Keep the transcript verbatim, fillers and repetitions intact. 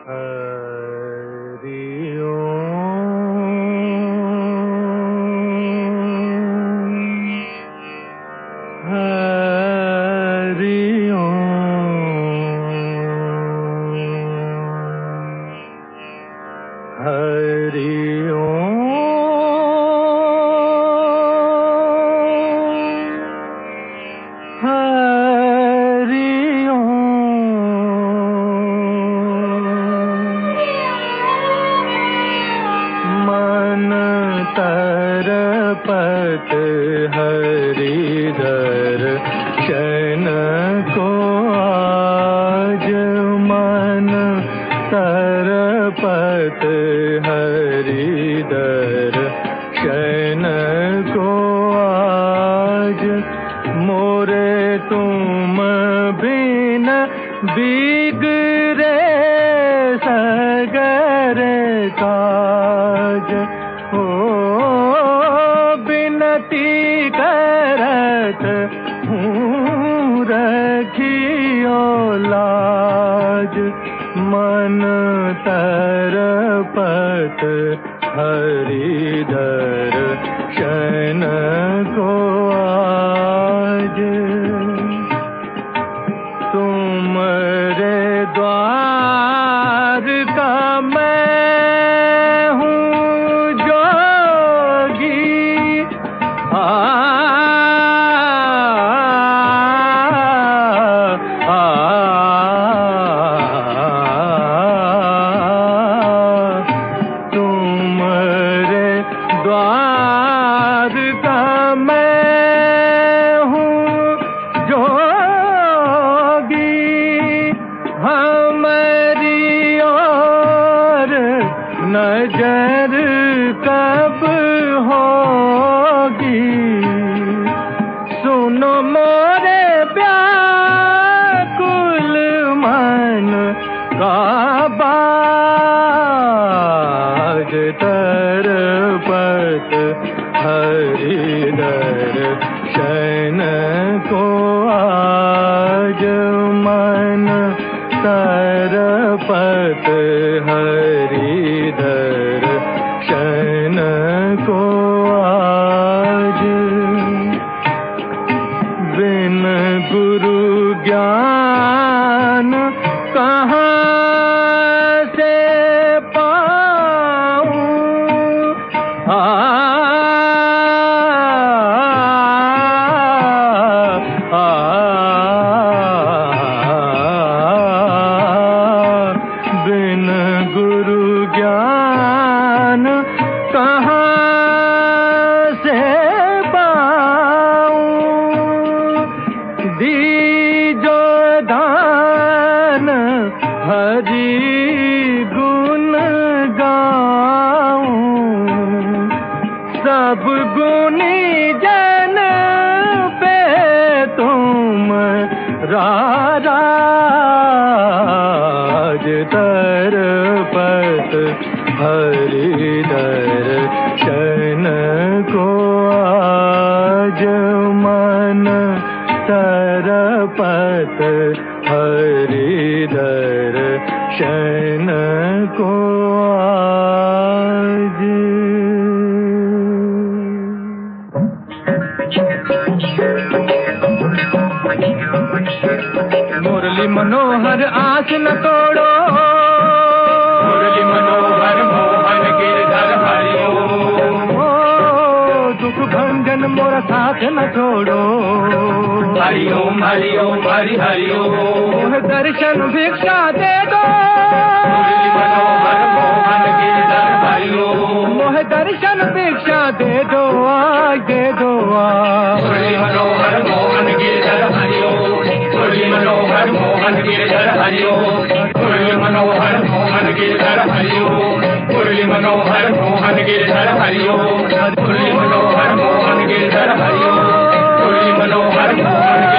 हरि ओम हरि ओम हरि तरपत हरिधर शयन को आज मन तरपत हरिधर शयन को आज मोरे तुम बिन बिगड़े सगरे काज हो बिनती करत हूँ रखियो लाज मन तरपत हरिधर शयन को आज तुमरे द्वार का मैं हूँ जोगी आ, आ, आ, तुमरे द्वार का मैं हूँ जोगी हमारी और नजर कब होगी सुनो मोरे व्याकुल मन का बाज तरपत हरिधर शयन को आज मन तरपत हरिधर शयन को आज बिन गुरु ज्ञान कहाँ से पाऊं आ, आ, बिन गुरु ज्ञान कहाँ से पाऊं दीजो दान हरि गुण गाऊं सब गुणी जन पे तुम राज तरपत हरिधर शयन को आज मन तरपत हरिधर शयन को आज मुरली मनोहर आस न तोड़ो मुरली मनोहर मोहन गिरधर हरिओ दुख भंजन मोरा साथ न छोड़ो हरिओम हरिओम हरि हरिओम दर्शन भिक्षा दे दो मुरली मनोहर मोहन गिरधर हरिओ मोह दर्शन भिक्षा दे दो आज दे दो मुरली मनोहर मोहन गिरधर हरिओ मुरली मनोहर मोहन गिरधर हरिओ मुरली मनोहर मोहन गिरधर हरिओ मुरली मनोहर मोहन गिरधर हरिओ मुरली मनोहर मोहन गिरधर हरिओ मुरली मनोहर मोहन